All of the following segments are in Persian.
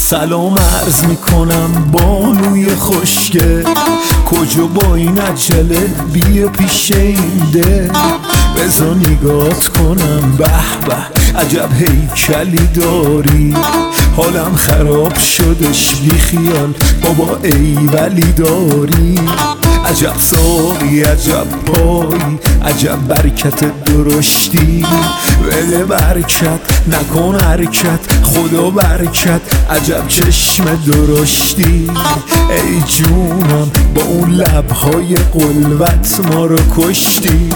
سلام عرض میکنم بانوی خوشگل، کجا با این عجله بیا پیش این دل. بذار نگات کنم، به به عجب هیکلی داری، حالم خراب شدش بی خیال بابا ایولی داری. عجب ساقی عجب پایی عجب برکت درشتی، بده برکت نکن حرکت خدا برکت عجب چشم درشتی. ای جونم با اون لبهای قلوت ما رو کشتی.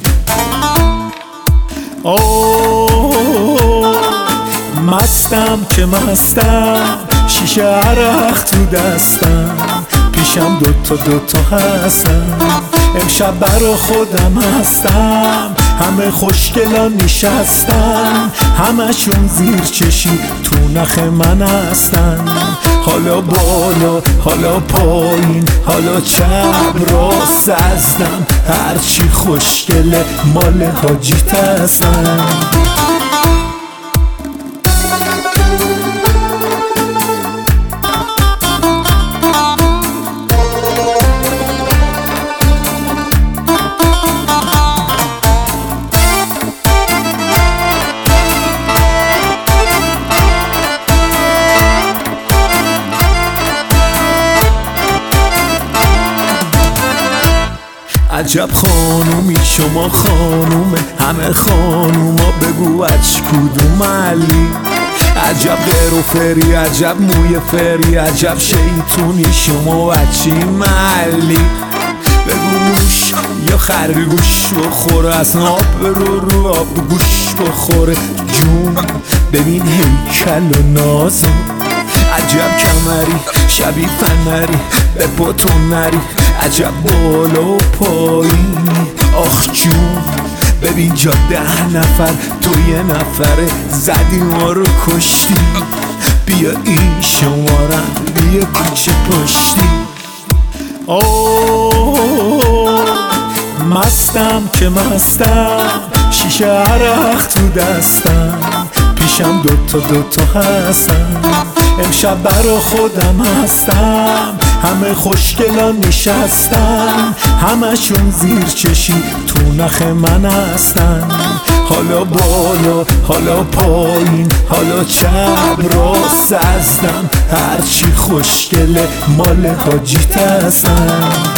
مستم که مستم، شیشه عرق تو دستم، پیشم دوتا هستم، امشب برا خودم هستم. همه خوشگلان نشستن، همشون زیر چشی تو نخ من هستن. حالا بالا حالا پایین حالا چپ راست ازدم، هرچی خوشگله مال حاجیت هستن. عجب خانومی شما خانومه، همه خانوما بگو اچ کدوم علی. عجب غیر و فری عجب موی فری عجب شیطونی شما اچی محلی. بگو موش یا خرگوش بخوره، از آب رو آب گوش بخوره. جون ببین هیکل و نازو، عجب کمری شبیه فنری به پاتون نری، عجب بالا و پایینی آخ جون. ببین جا 10 نفر تو یه نفره زدی ما رو کشتی. بیا این شمارم بیا کوچه پشتی. مستم که مستم، شیشه عرق تو دستم، پیشم دوتا هستم، امشب برا خودم هستم. همه خوشگلان نشستن، همشون زیر چشی تو نخ من هستن. حالا بالا حالا پایین حالا چپ راست ازدم، هرچی خوشگله مال حاجیت هستن.